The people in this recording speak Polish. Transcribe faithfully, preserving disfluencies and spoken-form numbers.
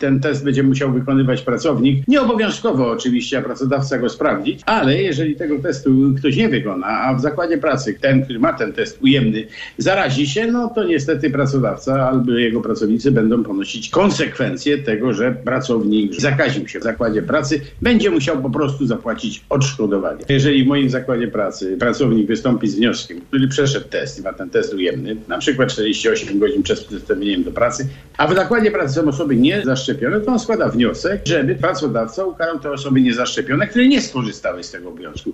Ten test będzie musiał wykonywać pracownik. Nieobowiązkowo oczywiście, a pracodawca go sprawdzić, ale jeżeli tego testu ktoś nie wykona, a w zakładzie pracy ten, który ma ten test ujemny, zarazi się, no to niestety pracodawca albo jego pracownicy będą ponosić konsekwencje tego, że pracownik zakaził się w zakładzie pracy, będzie musiał po prostu zapłacić odszkodowanie. Jeżeli w moim zakładzie pracy pracownik wystąpi z wnioskiem, który przeszedł test i ma ten test ujemny, na przykład czterdzieści osiem godzin przed wystąpieniem do pracy, a w zakładzie pracy są osoby niezaszczepione, to on składa wniosek, żeby pracodawca ukarał te osoby niezaszczepione, które nie skorzystały z tego obowiązku.